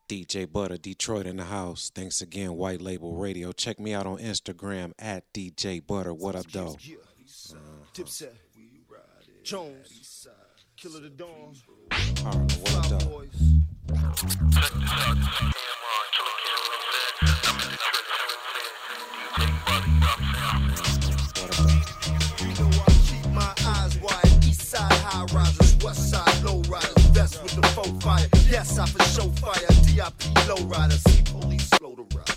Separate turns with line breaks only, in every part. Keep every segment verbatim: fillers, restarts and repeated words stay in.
D J Butter, Detroit in the house. Thanks again, White Label Radio. Check me out on Instagram at D J Butter. What up, though? Uh,
Dipset, Jones, Killer the Dawn.
All right, what up, though?
You know I keep my eyes wide. East side high risers, west side low riders. Vest with the foe fire. Yes, I for show fire. D I P low riders. See police slow to rise.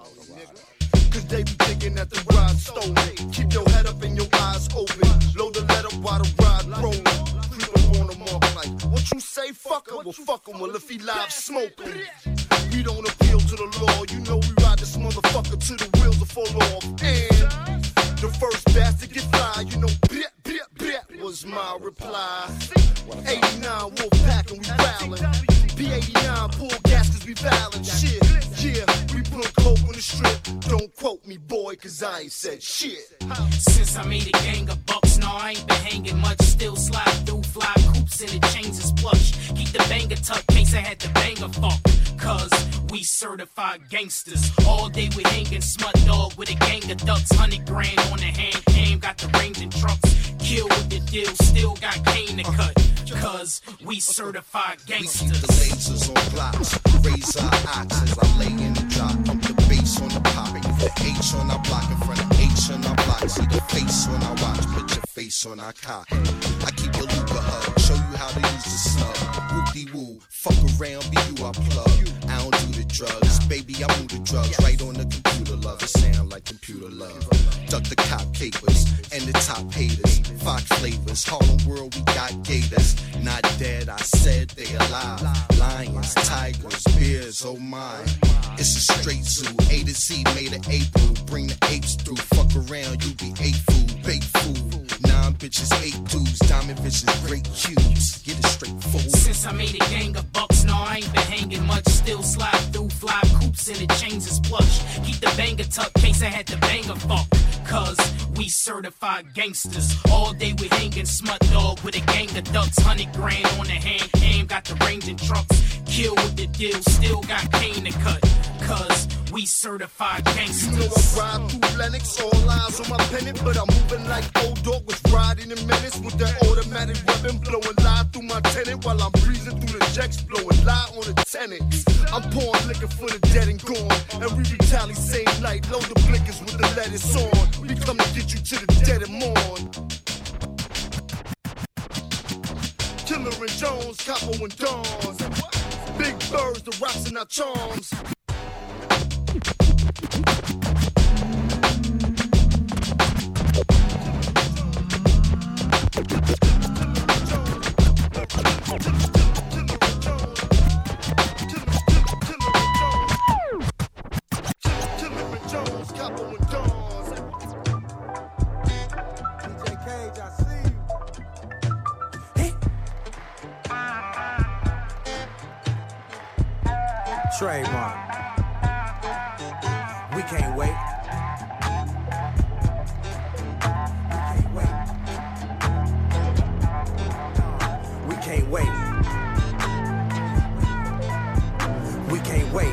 Cause they be thinking that the ride's stolen. Keep your head up and your eyes open. Load the letter while the ride rolling. Creep up on the mark like, what you say, fucker? Well, fuck him. Well, if he live smoking. We don't appeal to the law. You know we ride this motherfucker till the wheels are fall off. And the first bastard get fly. You know, bleh, bleh, bleh was my reply. eighty-nine Wolf Pack and we rowlin'. B eighty-nine pull gas cause we violent. Shit, yeah, we put coke on the strip. Don't quote me, boy, cause I ain't said shit.
Since I made a gang of bucks, no, I ain't been hanging much. Still slide through fly coops and the chains is plush. Keep the banger tucked, case I had the banger fuck. Cause we certified gangsters. All day we hanging smut dog with a gang of ducks. Hundred grand on the hand, game got the range and trucks. Kill with the deal, still got cane to cut. Cause we certified gangsters.
We keep the lasers on blocks, raise our ox as I lay in the drop. Pump the bass on the pop, the H on our block in front of H on our block. See the face on our watch, put your face on our cock. I keep your Luca hug, show you how to use the snub. Whoop-de-woo, fuck around, be you our plug. I don't do the drugs, baby, I move the drugs right on the computer, love. It sound like computer love. Duck the cop capers and the top haters. Fox flavors, Harlem World, we got gators. Not dead, I said they alive. Lions, tigers, bears, oh my. It's a straight zoo, A to Z made of April. Bring the apes through, fuck around, you be ape food, baked food. Nine bitches, eight dudes, diamond bitches, great cubes. Get it straight forward.
Since I made a gang of bucks, no, I ain't been hanging much. Still slide through fly coops and the chains is plush. Keep the banger tucked, case I had the banger fuck. Cause we certified gangsters. All day we hanging smut dog with a gang of ducks. Hundred grand on the hand, aim got the range and trucks. Kill with the deal, still got cane to cut. Cause we certified gangsters.
You know I ride through Lennox, all eyes on my pennant. But I'm moving like old dog was riding in menace. With that automatic weapon blowing live through my tenant. While I'm breezing through the jacks, blowing live on the tenant. I'm pouring liquor for the dead and gone. And we retaliate same night, load the blinkers with the lettuce on. We come to get you to the dead and morn. Killer and Jones, Capo and Dawn. Big birds, the rocks in our charms.
Trademark. We can't wait. We can't wait. We can't wait. We can't wait.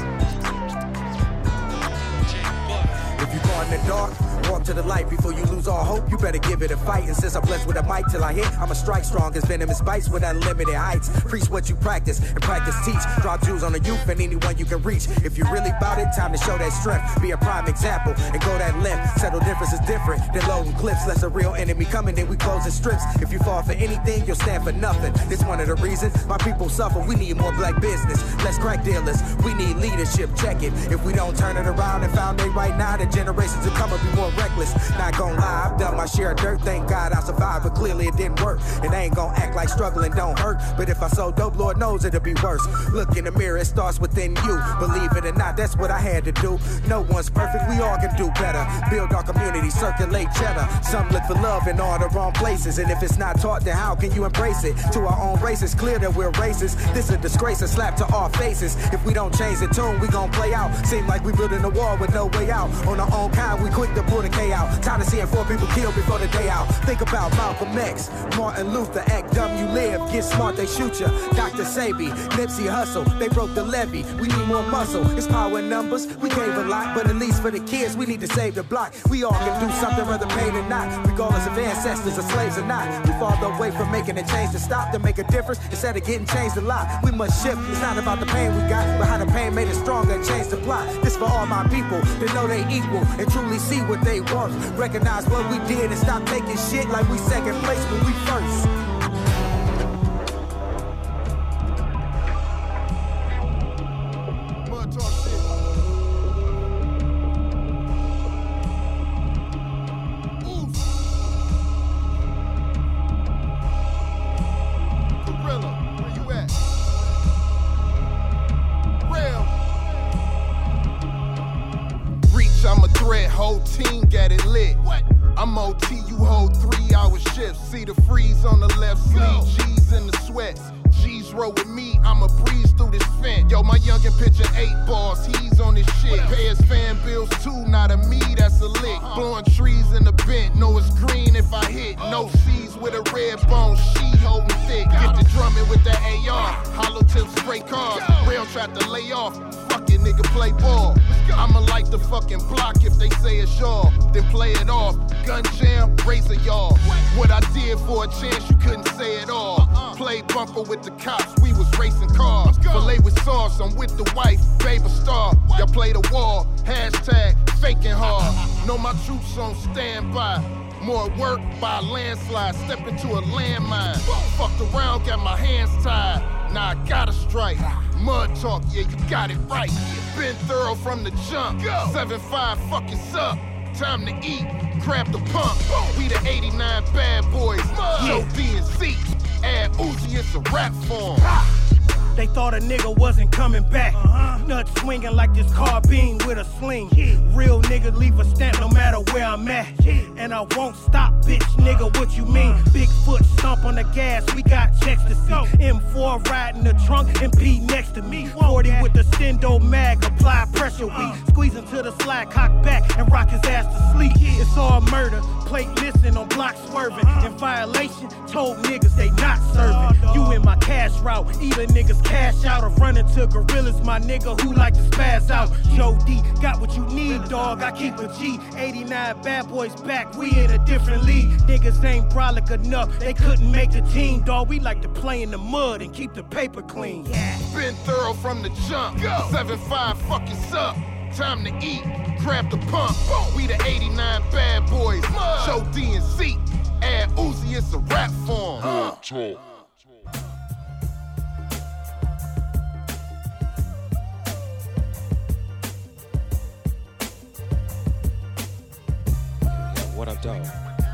If you go in the dark, walk to the light before you lose all hope. You better give it a fight. And since I'm blessed with a mic till I hit, I'ma strike strong as venomous bites with unlimited heights. Preach what you practice and practice teach. Drop jewels on the youth and anyone you can reach. If you really bout it, time to show that strength. Be a prime example and go that length. Settle differences different than loading clips. Less a real enemy coming, then we closing strips. If you fall for anything, you'll stand for nothing. This one of the reasons my people suffer. We need more black business, less crack dealers. We need leadership. Check it. If we don't turn it around and found it right now, the generations to come will be more reckless. Not gonna lie, I've done my share of dirt. Thank God I survived, but clearly it didn't work. And I ain't gonna act like struggling don't hurt. But if I sold dope, Lord knows it'll be worse. Look in the mirror, it starts within you. Believe it or not, that's what I had to do. No one's perfect, we all can do better. Build our community, circulate cheddar. Some look for love in all the wrong places. And if it's not taught, then how can you embrace it? To our own race, it's clear that we're racist. This is a disgrace, a slap to our faces. If we don't change the tune, we gon' play out. Seem like we building a wall with no way out. On our own kind, we quick to pull the cage pay out. Tired of seeing four people killed before the day out. Think about Malcolm X, Martin Luther, act dumb, you live. Get smart, they shoot ya. Doctor Sabi, Nipsey Hussle, they broke the levee. We need more muscle, it's power in numbers. We gave a lot, but at least for the kids, we need to save the block. We all can do something, whether paid or not. Regardless of ancestors or slaves or not. We fall away from making a change to stop, to make a difference. Instead of getting changed a lot, we must shift. It's not about the pain we got, but how the pain made us stronger and changed the plot. This for all my people that know they equal and truly see what they worth. Recognize what we did and stop taking shit like we second place when we first.
Whole team got it lit. What? I'm O T, you hold three hour shifts. See the freeze on the left sleeve, G's in the sweats. G's roll with me, I'ma breeze through this fence. Yo, my youngin' pitcher eight balls, he's on this shit. Pay his fan bills too, not a me, that's a lick. Blowing trees in the bent, know it's green if I hit. No C's with a red bone, she holding thick. Get the drumming with the A R, hollow tip spray cars. Rail tried to lay off, fuck it, nigga, play ball. I'ma light the fucking block if they say it's y'all, then play it off. Gun jam, razor y'all. What I did for a chance, you couldn't say it all. Play bumper with the cops, we was racing cars. Filet with sauce, I'm with the wife, baby star. Y'all play the wall, hashtag faking hard. Know my troops on standby. More work by a landslide, step into a landmine. Fucked around, got my hands tied. Now I gotta strike. Mud talk, yeah, you got it right. Been thorough from the jump. seven five, fuck it's up. Time to eat, grab the pump. We the eighty-nine bad boys. Show B and C. Add Uzi, it's a rap form.
They thought a nigga wasn't coming back. Uh-huh. Nuts swinging like this carbine with a sling. Yeah. Real nigga leave a stamp no matter where I'm at. Yeah. And I won't stop, bitch, nigga, what you mean? Bigfoot stomp on the gas, we got checks to see. M four riding the trunk and P next to me. forty with the Stendo mag, apply pressure weak. Squeeze into the slide, cock back, and rock his ass to sleep. It's all murder, plate missing on block swerving. In violation, told niggas they not serving. You in my cash route, either niggas cash out or run into gorillas, my nigga who like to spaz out. Joe D, got what you need, dog, I keep a G. eighty-nine bad boys back, we in a different league. Niggas ain't brolic enough, they couldn't make the team, dog. We like to play in the mud and keep the paper clean. Yeah.
Been thorough from the jump. seven five, fuck it's up. Time to eat, grab the pump. We the eighty-nine bad boys. Show D and C. Add Uzi, it's a rap form. Uh.
What up, dog?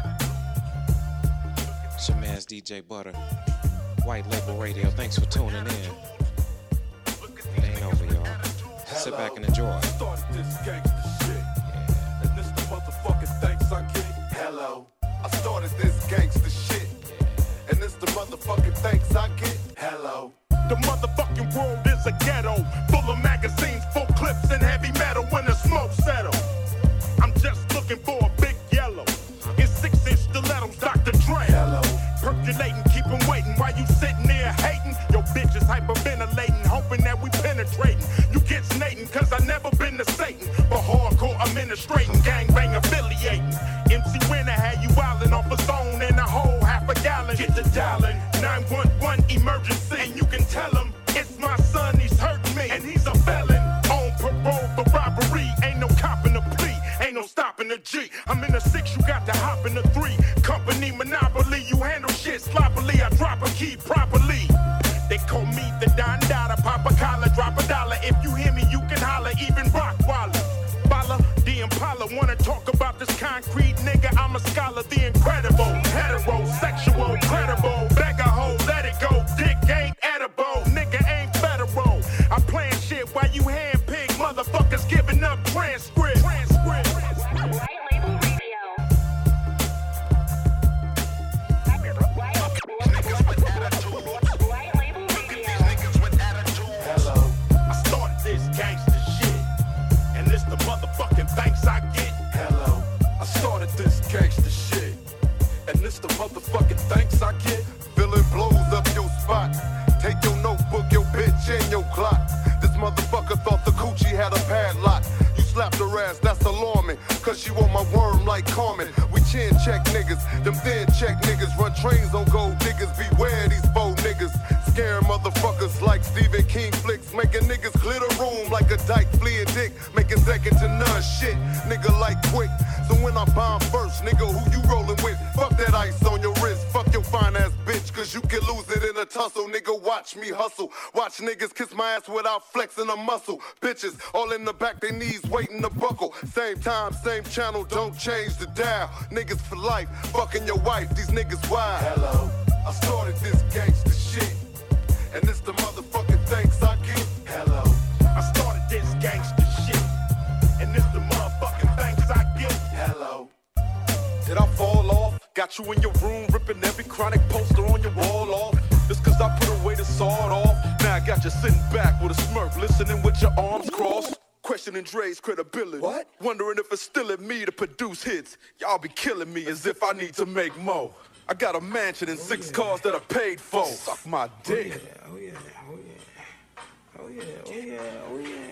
It's your man's D J Butter. White Label Radio. Thanks for tuning in. It ain't over, y'all. Sit back and enjoy.
Started this gangsta shit. Yeah. And this the motherfucking thanks I get. Hello. I started this gangsta shit. Yeah. And this the motherfucking thanks I get. Hello.
The motherfucking world is a ghetto, full of magazines, full clips, and heavy metal when the smoke settles. I'm just looking for a big yellow. In six-inch stilettos, Doctor Dre. Hello. Percolating, keep 'em waiting while you sitting there hating. Your bitch is hyperventilating, hoping that we penetrating. You get snating, cause I never been to Satan. But hardcore administrating, gangbang affiliating. M C Winner had you wildin' off a zone and a whole half a gallon. Get to dialing, nine one one emergency. And you can tell him, it's my son, he's hurting me. And he's a felon, on parole for robbery. Ain't no copping a plea, ain't no stopping a G. I'm in a six, you got to hop in a three. Company monopoly, you handle shit sloppily. I drop a key properly. They call me the Don Dada, pop a collar, drop a dollar. If you hear me, you can holler, even rock Waller. Bala, the Impala, wanna talk about this concrete nigga? I'm a scholar, the incredible, heterosexual, credible, beggar hoe, let it go, dick ain't edible, nigga ain't federal. I'm playing shit while you handpick motherfuckers giving up transcript. Transcript.
check niggas. Them thin check niggas run trains on gold diggers. Beware these bold niggas. Scaring motherfuckers like Stephen King flicks. Making niggas clear the room like a dyke fleeing dick. Making second to none shit. Nigga like quick. So when I bomb first, nigga, who you rolling with? Fuck that ice on your wrist. Fuck your fine ass bitch. Cause you can lose it in a tussle. Nigga, watch me hustle. Watch niggas kiss my ass without flexing a muscle. Bitches all in the back, they knees waiting to buckle. Same time, same channel, don't change the dial. Niggas for life, fucking your wife, these niggas wild. Hello, I started this gangsta shit, and it's the motherfucking thanks I get. Hello,
I started this gangsta shit, and it's the motherfucking thanks I get.
Hello. Did I fall off? Got you in your room, ripping every chronic poster on your wall off. It's cause I put away the sawed off. Now I got you sitting back with a smirk, listening with your arms crossed. Questioning Dre's credibility. What? Wondering if it's still in me to produce hits. Y'all be killing me as if I need to make more. I got a mansion and oh, six yeah. cars that I paid for. Suck my dick.
Oh yeah, oh yeah, oh yeah, oh yeah, oh yeah, oh yeah.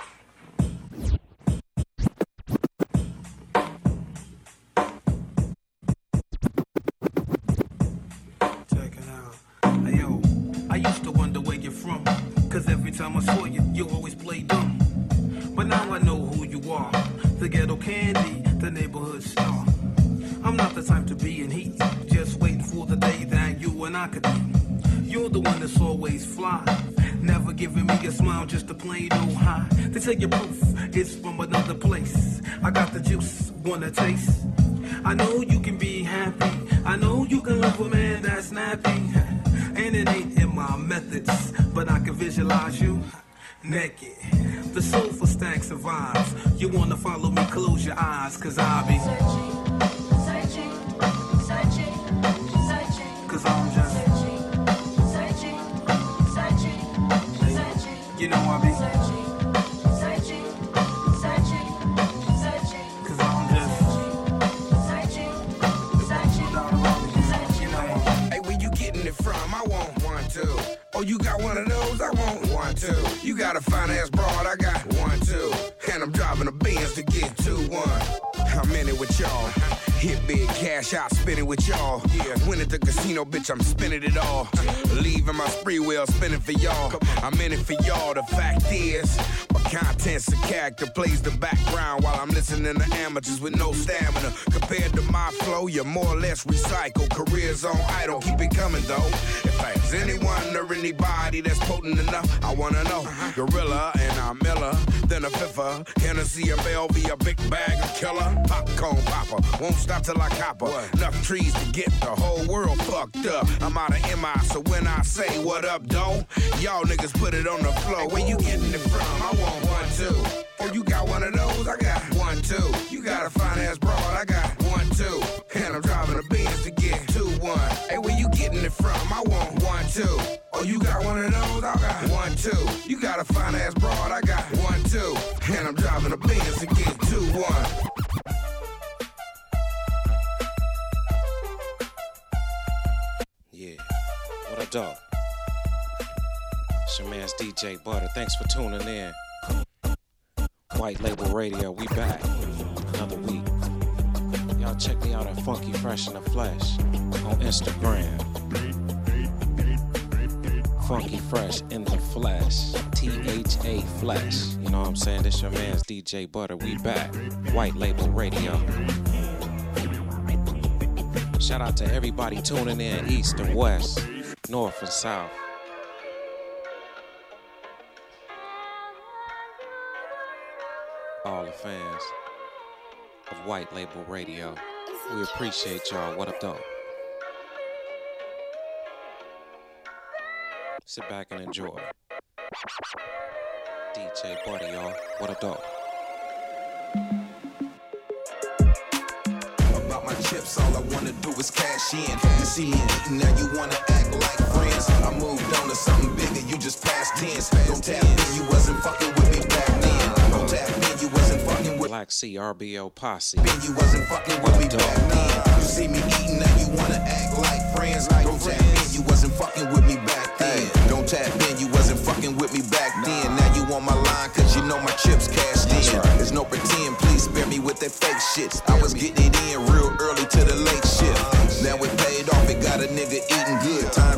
I used to wonder where you're from, cause every time I saw you, you always played dumb. But now I know who you are, the ghetto candy, the neighborhood star. I'm not the type to be in heat, just waiting for the day that you and I could be. You're the one that's always fly, never giving me a smile, just a plain old high. They say your proof is from another place. I got the juice, wanna taste. I know you can be happy, I know you can love a man that's snappy. And it ain't in my methods, but I can visualize you naked. The soulful stack survives. You wanna follow me, close your eyes, cause I'll be searching, searching, searching, searching. Cause I'm just searching, searching, searching, searching. You know I'll be searching, searching, searching, searching. Cause I'm just searching, searching, searching. You know.
Hey, where you getting it from? I want one too. Oh, you got one of those? I want one too. You got a fine ass broad? I got one too. And I'm driving a Benz to get two one. I'm in it with y'all. Hit big cash out, spin it with y'all. Yeah, win at the casino, bitch, I'm spinning it all. Leaving my spree wheel, spinning for y'all. I'm in it for y'all. The fact is, my content's a character, plays the background while I'm listening to amateurs with no stamina. Compared to my flow, you're more or less recycled. Careers on idle, keep it coming though. If there's anyone or anybody that's potent enough, I wanna know. Gorilla and I'm Miller, then a fiffer. Hennessy, a Bellevue, a big bag of killer. Popcorn popper, won't stop till I copper. What? Enough trees to get the whole world fucked up. I'm out of M I, so when I say what up, though, y'all niggas put it on the floor. Hey, where you getting it from? I want one, too. Oh, you got one of those? I got one, too. You got a fine ass broad? I got one, too. And I'm driving a Benz to get two, one. Hey, where you getting it from? I want one, too. Oh, you got one of those? I got one, too. You got a fine ass broad? I got one, too. And I'm driving a Benz to get two, one.
What up, dog? It's your man's D J Butter. Thanks for tuning in. White Label Radio, we back. Another week. Y'all check me out at Funky Fresh in the Flesh on Instagram. Funky Fresh in the Flesh. T H A Flesh. You know what I'm saying? This your man's D J Butter. We back. White Label Radio. Shout out to everybody tuning in, east and west, north and south. All the fans of White Label Radio. We appreciate y'all. What up, though? Sit back and enjoy. D J Buddy, y'all. What up, though?
Chips, all I wanna do is cash in. You see me eating, now you wanna act like friends. I moved on to something bigger, you just past tense. Don't tap in, you wasn't fucking with me back then. Don't tap in, you wasn't fucking with
Black C R B O Posse.
You wasn't fucking with me back then. You see me eating, now you wanna act like friends. Don't tap in, you wasn't fucking with me back then. Don't tap in, you wasn't fucking with me back then. Now you on my line, cause you know my chips cashed in. There's no pretend, please spare me with that fake shit. I was getting it in real early to the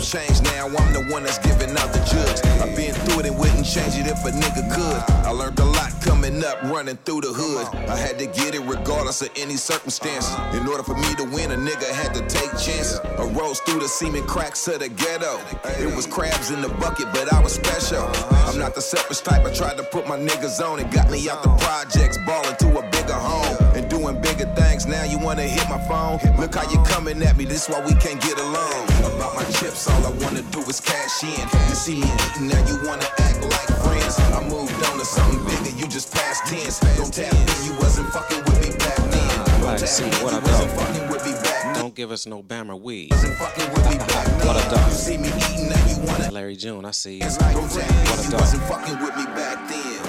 change now, I'm the one that's giving out the jugs. I've been through it and wouldn't change it if a nigga could. I learned a lot coming up, running through the hood. I had to get it regardless of any circumstance. In order for me to win, a nigga had to take chances. I rose through the seeming cracks of the ghetto. It was crabs in the bucket, but I was special. I'm not the selfish type, I tried to put my niggas on. It got me out the projects, ballin' to a bigger home. And doing bigger things, now you wanna hit my phone? Look how you coming at me, this why we can't get along. About my chips, all I wanna do is cash in. You see me eating, now you wanna act like friends. I moved on to something bigger, you just past tense. Don't tell me you wasn't fucking with me back then.
Like, see what I do. Don't give us no Bammer weed. What a dog.
You see me eating, now you wanna.
Larry June, I see you.
Don't tell me
What a
you
dog.
wasn't fucking with me back then.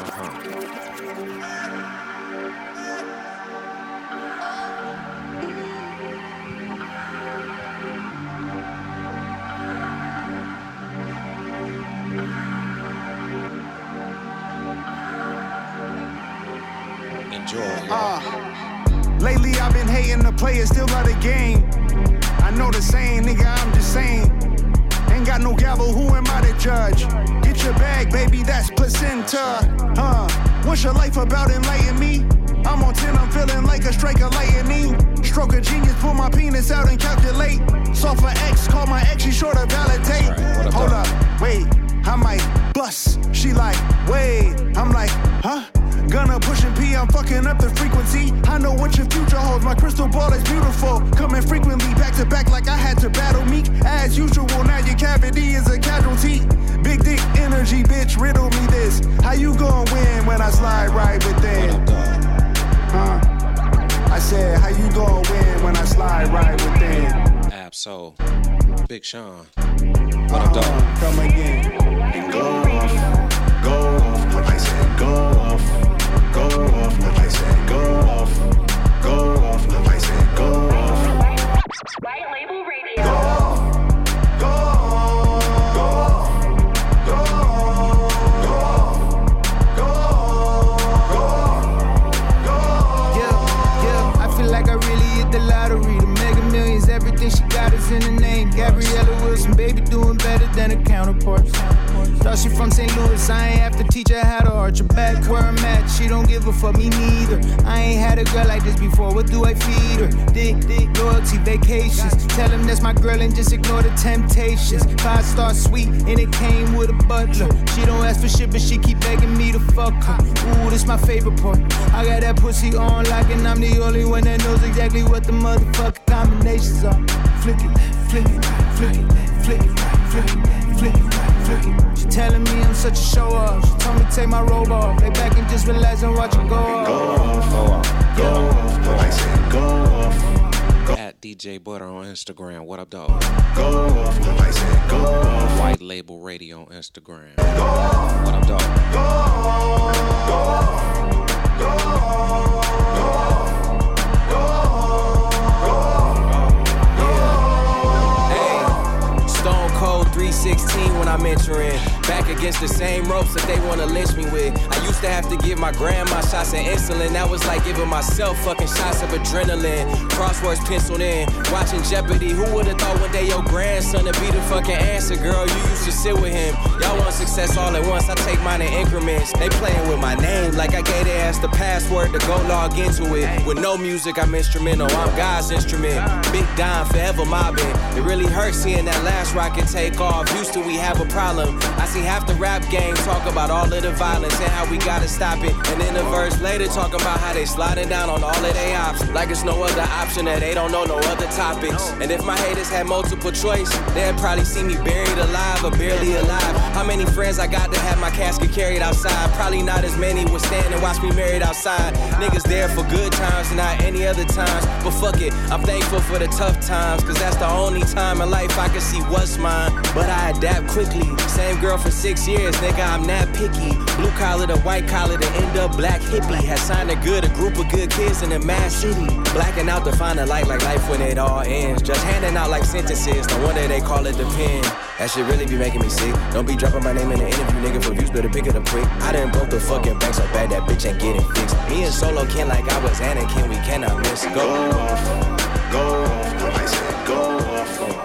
Enjoy.
Uh, lately I've been hating the players, still love the game. I know the saying, nigga, I'm just saying. Ain't got no gavel, who am I to judge? Get your bag, baby, that's placenta. Huh? What's your life about, enlighten me? I'm on ten, I'm feeling like a strike of lightning. Stroke of genius, pull my penis out and calculate. Soft for X, call my ex, she sure to validate.
Right,
hold up, wait, I might bust. She like, wait, I'm like, huh? Gunna pushing P, I'm fucking up the frequency. I know what your future holds, my crystal ball is beautiful. Coming frequently, back to back like I had to battle Meek. As usual, now your cavity is a casualty. Big dick energy, bitch, riddle me this. How you gon' win when I slide right within? Huh? I said, how you gon' win when I slide right within?
Absol. Big Sean. What up, dog?
Come again. And go off, go off. I said, go off. Go off, I said go off, go off, I said go off.
White Label Radio.
Go off, go off, go off, go off, go off, go off, go off.
Yeah, yeah, I feel like I really hit the lottery. The Mega Millions, everything she got is in the name. Gabriella Wilson, baby, doing better than her counterparts. Thought she from Saint Louis, I ain't have to teach her how to arch her back where I'm at. She don't give a fuck, me neither. I ain't had a girl like this before, what do I feed her? Dick, dick, loyalty, vacations. Tell him that's my girl and just ignore the temptations. Five star sweet, and it came with a butler. She don't ask for shit, but she keep begging me to fuck her. Ooh, this my favorite part. I got that pussy on lock, and I'm the only one that knows exactly what the motherfucking combinations are. Flick it, flick it, flick it, flick it, flick it, flick it, flick it. She telling me I'm such a show off. She told me to take my robe off. Lay back and just relax and watch it go off.
Go off, go off, go off. I said go off.
At D J Butter on Instagram. What up, dog?
Go off, I said go off.
White Label Radio on Instagram. Go off. What up, dog?
Go off, go off, go off, go off, go off.
Stone Cold three sixteen when I'm entering. Back against the same ropes that they wanna lynch me with. I used to have to give my grandma shots of insulin. That was like giving myself fucking shots of adrenaline. Crosswords penciled in, watching Jeopardy. Who would've thought one day your grandson would be the fucking answer, girl? You used to sit with him. Y'all want success all at once, I take mine in increments. They playing with my name like I gave their ass the password to go log into it. With no music, I'm instrumental, I'm God's instrument. Big Don, forever mobbing. It really hurts seeing that last rocket take off. Houston, we have a problem. I see half the rap game talk about all of the violence and how we gotta stop it. And then a verse later talking about how they sliding down on all of their ops. Like it's no other option that they don't know no other topics. And if my haters had multiple choice, they'd probably see me buried alive or barely alive. How many friends I got to have my casket carried outside? Probably not as many would stand and watch me married outside. Niggas there for good times and not any other times. But fuck it, I'm thankful for the tough times, cause that's the only time in life I can see what's mine. But I adapt quickly. Same girl for six years, nigga, I'm not picky. Blue collar to white collar to end up black hippie. Had signed a good, a group of good kids in a mad city. Blacking out to find a light like life when it all ends. Just handing out like sentences, no wonder they call it the pen. That shit really be making me sick. Don't be dropping my name in the interview, nigga, for views, better pick it up quick. I done broke the fucking bank so bad that bitch ain't getting fixed. Me and Solo Ken like I was Anakin, we cannot miss. Go,
go off, go off, I said go off, go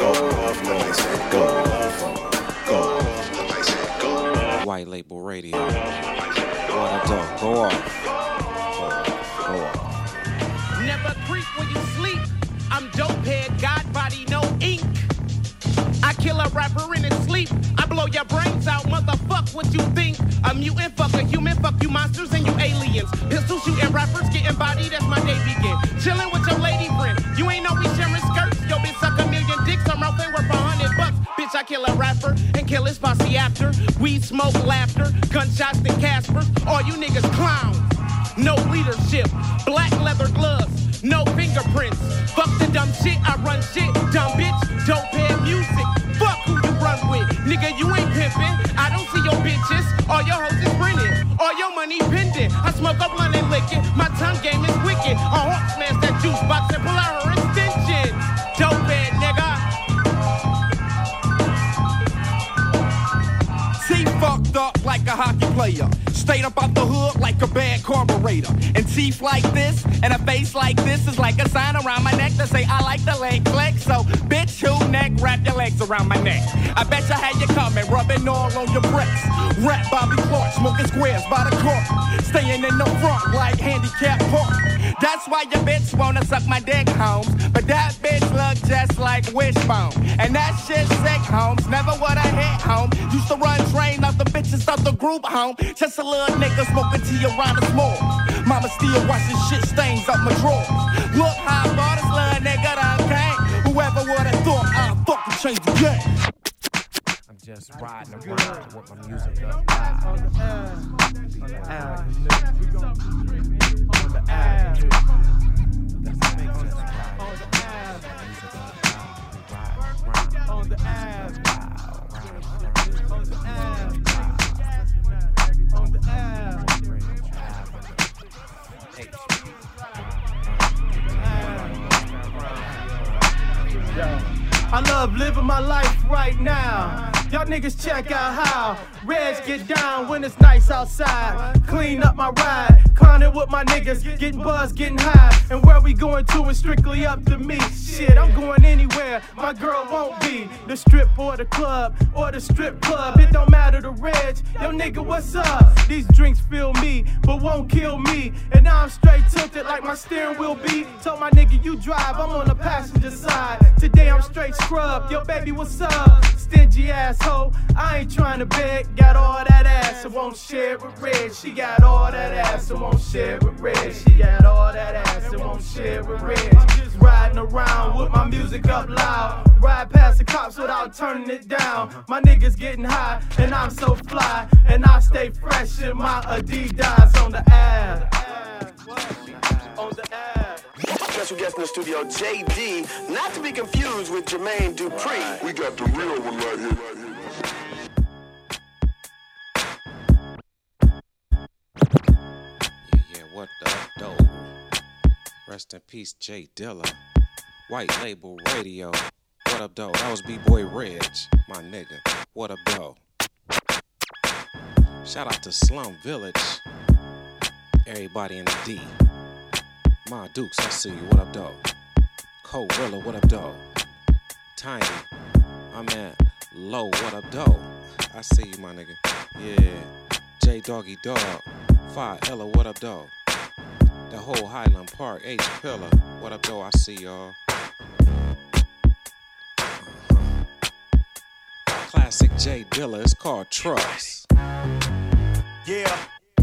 go off, nobody said go off, go off, nobody said go off. White Label Radio. What up, dog? Go off. Go off. Go off.
Never creep when you sleep. I'm dope head, God body, no ink. I kill a rapper in his sleep. I blow your brains out, motherfuck what you think. A mutant, fuck a human, fuck you monsters and you aliens. Pistol shooting rappers, getting body, that's my day begin. Chilling with your lady friend. You ain't know we sharing skirts. Yo, bitch, suck a million dicks. I'm out there worth a hundred bucks. Bitch, I kill a rapper and kill his posse after. Weed, smoke, laughter, gunshots, and Caspers. All you niggas clowns. No leadership, black leather gloves, no fingerprints. Fuck the dumb shit, I run shit. Dumb bitch, dope head music. Fuck who you run with. Nigga, you ain't pimpin'. I don't see your bitches. All your hoes is printed. All your money pendant. I smoke up blunt and lick it. My tongue game is wicked. A hawk smash that juice box and pull out her extension. Dope head, nigga.
T fucked up like a hockey player. Straight up out the hood like a bad carburetor. And teeth like this and a face like this is like a sign around my neck to say I like the leg flex. So bitch, who neck, wrap your legs around my neck. I bet you had you coming, rubbing all on your breasts. Rap Bobby Clark, smoking squares by the court. Staying in the front like handicap park. That's why your bitch wanna suck my dick, Holmes. But that bitch look just like Wishbone. And that shit sick, Holmes. Never would I hit home. Used to run train out the bitches out the group home. Just a little nigga smoking tea around the small. Mama still washing shit stains up my drawers. Look how far this little nigga done came. Whoever would've thought I'd fucking change the game.
I'm just riding around with my music up loud. On the air, on the air, on the air. That's make sense. On the air, on the air, on the air, on the air. I love living my life right now. Y'all niggas check out how Reds get down when it's nice outside. Clean up my ride, clowning with my niggas, getting buzzed, getting high. And where we going to is strictly up to me. Shit, I'm going anywhere my girl won't be. The strip or the club or the strip club. It don't matter the Reds. Yo nigga, what's up? These drinks fill me, but won't kill me. And now I'm straight tilted like my steering wheel be. Told my nigga you drive, I'm on the passenger side. Today I'm straight scrubbed. Yo baby, what's up? Stingy asshole, I ain't trying to beg. Got all that ass and won't share it with Red. She got all that ass and won't share it with Red. She got all that ass and won't share it with Red. Just riding around with my music up loud. Ride past the cops without turning it down. My niggas getting high and I'm so fly. And I stay fresh in my Adidas on the air. On the air.
Special guest in the studio, J D, not to be confused with Jermaine Dupri.
We got the real one right here.
Yeah, yeah, what the dope? Rest in peace, Jay Dilla. White Label Radio. What up, though? That was B-Boy Reg, my nigga. What up, though? Shout out to Slum Village. Everybody in the D. Ma Dukes, I see you. What up, though? Corilla, what up, though? Tiny, my man. Low, what up, though? I see you, my nigga. Yeah. J Doggy Dog. Five Ella, what up, though? The whole Highland Park. H Pillar, what up, though? I see y'all. Classic J Dilla. It's called Trust.
Yeah.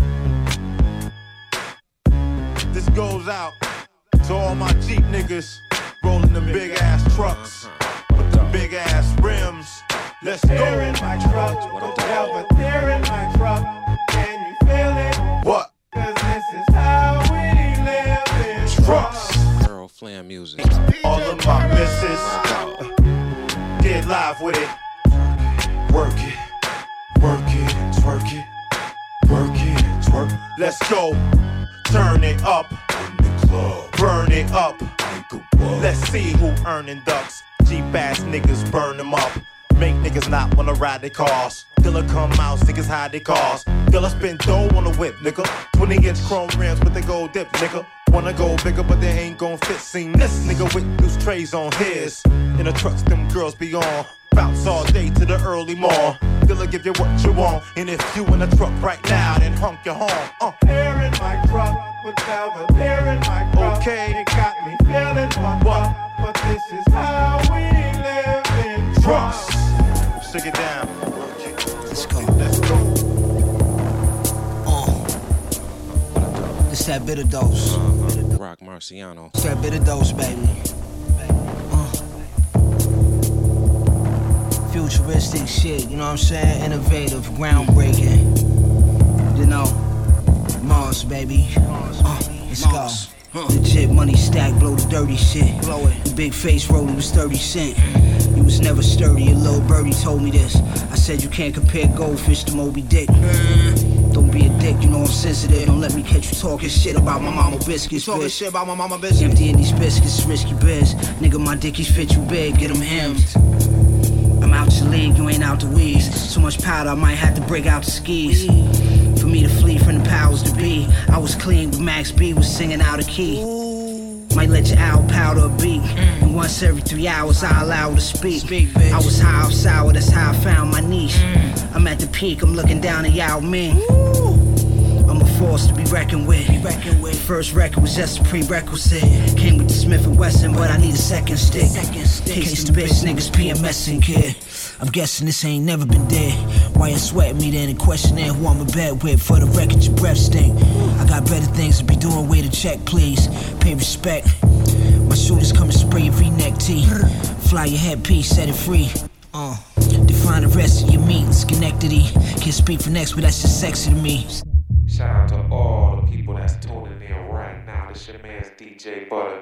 This goes out to all my Jeep niggas rolling them big ass trucks with the big ass rims. Let's go.
There in my truck, over there in my truck. Can you feel it?
What?
Cause this is how we live in
trucks.
Girl Flam music.
All of my misses get live with it. Work it, work it, twerk it, work it, twerk. Let's go. Turn it up, burn it up. Let's see who earning ducks. Cheap ass niggas burn them up. Make niggas not wanna ride their cars. Dilla come out, niggas hide their cars. Dilla spin dough on the whip, nigga. twenty inch chrome rims with the gold dip, nigga.
wanna go bigger, but they ain't gon' fit. Seen this nigga with loose trays on his. In the trucks, them girls be on. Bounce all day to the early morn. They'll give you what you want. And if you in a truck right now, then honk your horn. Uh.
Air in my truck with velvet hair in my truck.
Okay.
It got me feeling pumped up. But this is how we live in trucks.
Stick it down.
Let's go.
Let's go.
Uh. It's that bitter dose.
Uh, Rock Marciano.
It's that bitter dose, baby. Uh. Futuristic shit, you know what I'm saying? Innovative, groundbreaking. You know, Mars, baby. Uh, let's go. Huh. Legit money stack, blow the dirty shit. Blow it. The big face rolling was thirty cent. You was never sturdy, a little birdie told me this. I said you can't compare goldfish to Moby Dick. Mm. Don't be a dick, you know I'm sensitive. Don't let me catch you talking shit about my mama biscuits. Talking shit about my mama biscuits. Emptying these biscuits, risky biz. Nigga, my dickies fit you big, get them hemmed. I'm out your league, you ain't out the weeds. So much powder, I might have to break out the skis. For me to flee from the powers to be. I was clean, but Max B was singing out a key. Might let your owl powder a beat. And once every three hours, I allow her to speak. I was high off sour, that's how I found my niche. I'm at the peak, I'm looking down at Yao Ming. I'm a force to be reckoned with. First record was just a prerequisite. Came with the Smith and Wesson, but I need a second stick. Case the bitch niggas PMSing, kid. I'm guessing this ain't never been dead. Why you sweating me then and questioning who I'm in bed with? For the record, your breath stink. I got better things to be doing. Way to check, please. Pay respect. My shooters come and spray your V-neck tee. Fly your headpiece, set it free. Uh, define the rest of your meat and Schenectady. Can't speak for next, but that's just sexy to me.
Shout out to all the people that's tuning in right now. This your man's D J Butter.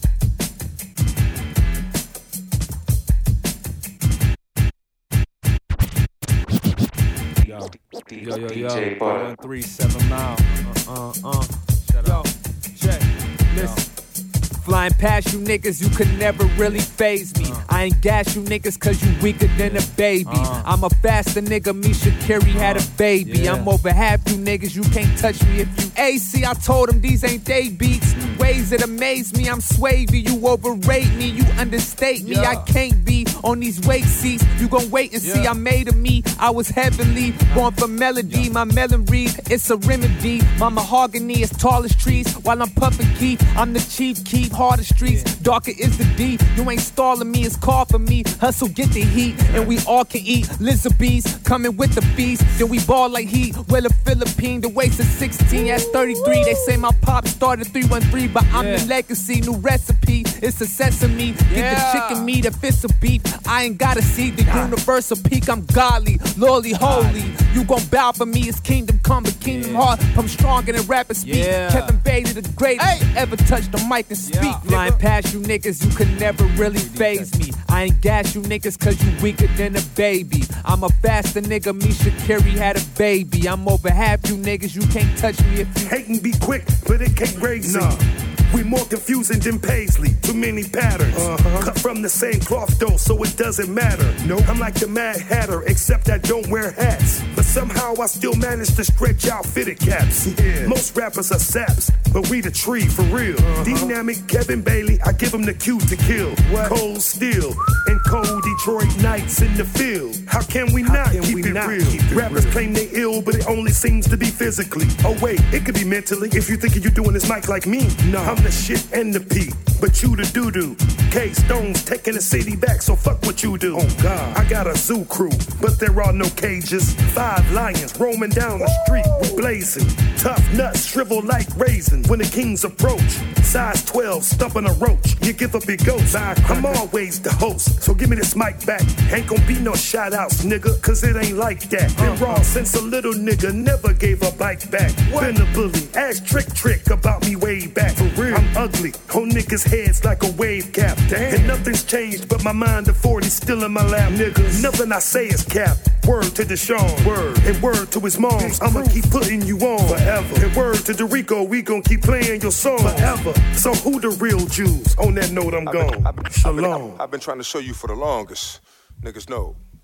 Yo,
D-
yo, yo,
D
yo,
J Butter.
one three seven mile. Uh, uh, uh. Shut yo, up. Check. Listen. Flying past you niggas, you could never really phase me. Uh. I ain't gas you niggas cause you weaker than a baby. Uh. I'm a faster nigga, me Shakiri had a baby. Yeah. I'm over half you niggas, you can't touch me if you A C. I told them these ain't they beats. Ways that amaze me, I'm swavy. You overrate me, you understate me. Yeah. I can't be on these wake seats. You gon' wait and yeah. see, I made of me. I was heavenly, born for melody. Yeah. My melon reed, it's a remedy. My mahogany is tall as trees. While I'm puffin' key, I'm the chief keep. Harder streets, yeah. darker is the D. You ain't stalling me, it's call for me. Hustle, get the heat, and we all can eat. Lizard bees coming with the feast. Then we ball like heat. Well, a Philippine, the waist is sixteen, that's thirty-three. They say my pop started three one three, but I'm yeah. the legacy. New recipe, it's a sesame. Get yeah. the chicken meat, a fist of beef. I ain't gotta see the nah. universal peak. I'm godly, lowly, holy. You gon' bow for me, it's kingdom come, but kingdom yeah. heart. I'm stronger than rapper speak. Yeah. Kevin Bailey, the greatest hey. ever touch the mic and speak. Yeah. Flying past you niggas, you could never really phase me. I ain't gas you niggas cause you weaker than a baby. I'm a faster nigga, me Shakiri had a baby. I'm over half you niggas, you can't touch me if you
hate and be quick, but it can't raise me. No. We more confusing than Paisley, too many patterns. Uh-huh. Cut from the same cloth though, so it doesn't matter. Nope. I'm like the Mad Hatter, except I don't wear hats. But somehow I still manage to stretch out fitted caps. Yeah. Most rappers are saps, but we the tree for real. Uh-huh. Dynamic Kevin Bailey, I give him the cue to kill. What? Cold steel and cold Detroit nights in the field. How can we How not, can keep, we it not keep it Rappers real? Claim they ill, but it only seems to be physically. Oh wait, it could be mentally. If you thinking you doing this mic like me, no. I'm the shit and the P, but you the doo-doo. K-Stone's taking the city back, so fuck what you do. Oh God, I got a zoo crew, but there are no cages. Five lions roaming down the street, we blazing. Tough nuts shrivel like raisins when the kings approach. Size twelve, stumping a roach. You give up your ghost. I'm always the host, so give me this mic back. Ain't gon' be no shout-outs, nigga, cause it ain't like that. Been uh-huh. raw since a little nigga, never gave a bike back. What? Been a bully, ask Trick Trick about me way back. For real, I'm ugly, on niggas' heads like a wave cap. Damn. And nothing's changed but my mind of forty still in my lap, niggas. Nothing I say is cap. Word to Deshaun, word, and word to his moms. I'ma keep putting you on forever. And word to Dorico, we gon' keep playing your song forever. So who the real Jews? On that note, I'm
I've
gone.
Been, I've been,
Shalom.
I've been, I've been trying to show you for the longest. Niggas know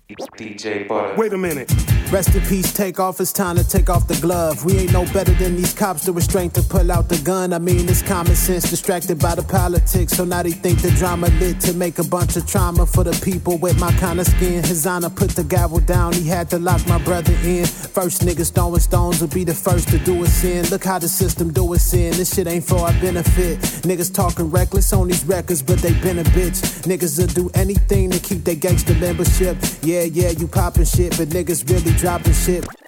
D J Butter.
Wait a minute.
Rest in peace, take off, it's time to take off the glove. We ain't no better than these cops, the restraint to pull out the gun. I mean, it's common sense, distracted by the politics. So now they think the drama lit to make a bunch of trauma for the people with my kind of skin. His honor put the gavel down, he had to lock my brother in. First niggas throwing stones will be the first to do a sin. Look how the system do it sin, this shit ain't for our benefit. Niggas talking reckless on these records, but they been a bitch. Niggas will do anything to keep their gangster membership. Yeah, yeah, you poppin' shit, but niggas really dropping shit.